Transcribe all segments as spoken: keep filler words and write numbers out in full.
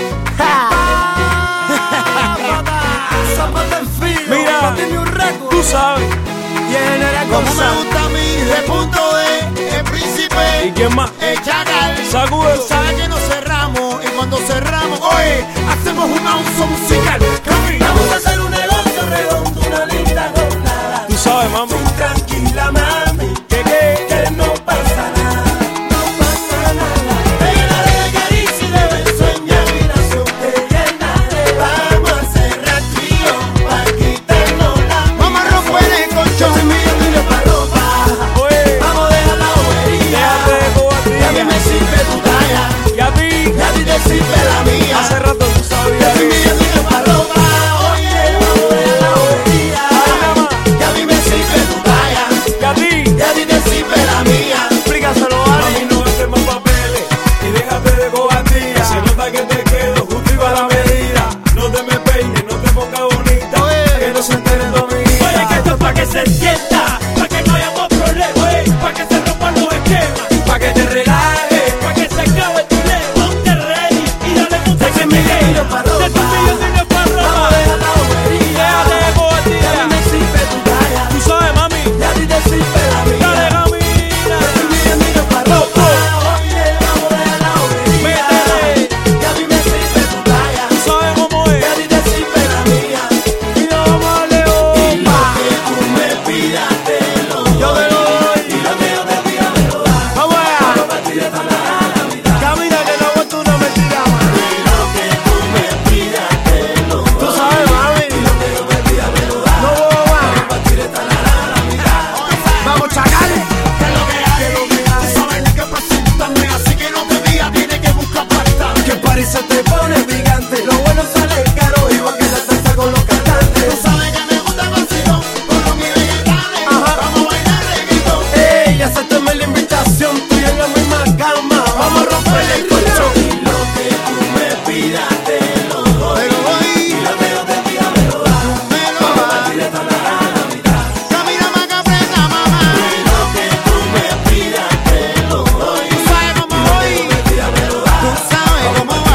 Mira, tú sabes. Como me gusta a mí, de punto de el príncipe. ¿Y quién más? El Chacal. Sacúdelo. Tú sabes que nos cerramos. Y cuando cerramos, oye, hacemos una uso musical. Vamos a hacer un negocio redondo, una linda jornada. Tú sabes, mami. Tú tranquila, mami, ¿Qué qué? que no pasa nada. No pasa nada. Te llenaré de caricia y de beso en mi habitación. Te llenaré. Vamos a cerrar trío pa' quitarnos la Vamos a romper el colchón. Ese millón y de pa' ropa. Oye, Vamos a dejar la bobería. déjate de Y a mí me cobardía. sirve tu talla. Y a ti, Y a ti te sirve la mía. hace rato tú sabías Ese que. millón y de pa' ropa. Oye, vamos a dejar la bobería. Ay, nada más. Y a mí me sirve tu talla. Y a ti, Y a ti te sirve la mía. explícaselo, Mami, Ali. no haces más papeles y déjate de cobardía. Se nota que te quedo justo y va la medida. No te me peines, no te pongas bonita, que no se enteren tu amiguita. Oye, que esto es pa' que se sienta, pa' que no haya más problemas, pa' que se rompan los esquemas, Pa' que te relajes, pa' que se acabe tu ley. Ponte ready y dale mucho que me quede. De tu millón de pa' ropa, deja la bobería. Déjate de Y a cobardía. mí me sirve tu talla, Tú sabes, mami. y a ti te sirve la Dale, mía. camina. De tu millón de pa' ropa, oye, vamos a dejar la bobería. Métele. Y a mí me sirve tu talla, Tú sabes cómo y es. a ti te sirve la mía. Y no vamos a darle Y lo opa. que tú me pidas te lo Yo te lo doy. y lo que yo te pida me lo das. Vamos allá. Vamos a partir de esta Navidad. Camina que no aguanto una mentira más. Y lo que tú me pidas te lo Tú doy. sabes, mami. Y lo que yo te pida me lo das. No voy Vamos a más. partir de esta Navidad. Vamos, chacales. ¿Qué es lo que hay? Tú sabes que presentarme, así que no te digas, tienes que buscar pactar. Que parece te pone gigante. Lo bueno sale caro, igual que la salsa con los cantantes. Tú sabes que me gusta el vacilón, con los mis vegetales. Vamos a bailar reggaetón. Ey, acéptame la invitación, tú y en la misma cama. Vamos a romper el colchón. Y lo que tú me pidas te lo doy. Pero hoy Y lo que yo te pida me lo das. me lo Vamos a das. partir de esta Navidad. Camina más que aprenda, mamá. Y lo que tú me pidas te lo doy. Tú sabes cómo voy. Pida me lo das. Tú sabes cómo va.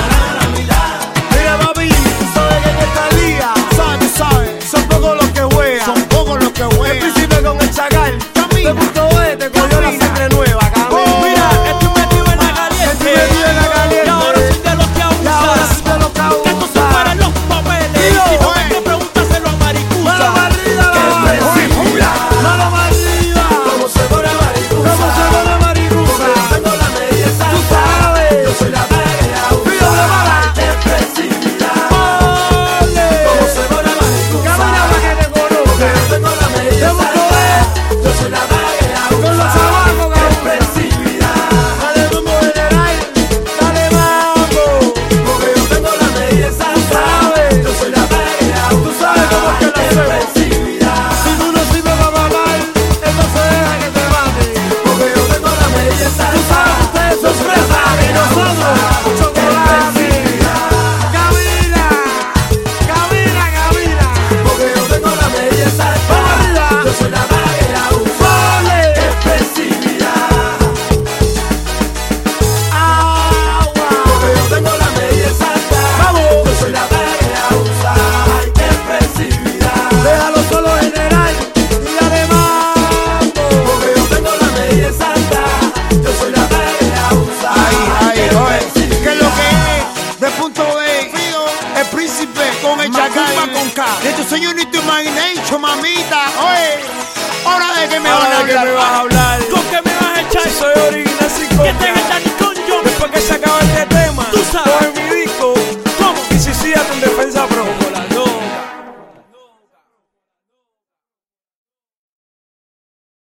Mira, papi, tú sabes que en esta liga Sabes, tú sabes. son pocos los que juegan. Son pocos los que El juegan. príncipe con el chacal. Camina. De punto B te cogió la Camina. sangre nueva, cabrón. Oh. Mira, estoy metido en la caliente. Estoy metido en la caliente. Y ahora soy de los que Y ahora abusan. soy de los que abusan. Que estos son para los papeles. Dilo, Y no oye. hay que pregúntaselo a Maricusa. Mano más arriba, Que oye, presión. mira. Mano más arriba. Como se pone maricusa. ¿Cómo se llama Maricusa? Tengo la medida Tú exacta. sabes. Yo soy la verga. Pío de bala. Expresividad. Ole. Como se pone maricusa. Camina para que te conozca. Tengo la medida De punto exacta. B. Yo soy la verga. Con los abajo, cabrón. Expresividad. Dale rumbo general. Dale mambo. Porque yo tengo la medida exacta. sabes. Yo soy la verga. Tú sabes cómo es que lo hacemos. Expresividad. Si tú no sirves para mamar, entonces deja que te mate. Porque yo tengo la medida Tú exacta. sabes que ustedes son fresas y nosotros chocolate. Camina, camina, camina. Porque yo tengo la medida exacta. Vamos arriba. Yo soy la verga. Ole. Expresividad. Agua. Porque yo tengo la medida exacta. Vamos. Yo soy la verga. Usar expresividad. Déjalo solo general y dale mambo. Porque yo tengo la medida exacta. Yo soy la verga. Usar Ay, ay, oye. ¿Qué es lo que es? De punto B. El príncipe con el chacal. Con K. De tu sueño ni tu imagination, mamita. Oye. Hora de que me van a Ahora que me vas a hablar. hablar, ¿con qué me vas a echar? Soy original cinco. Que te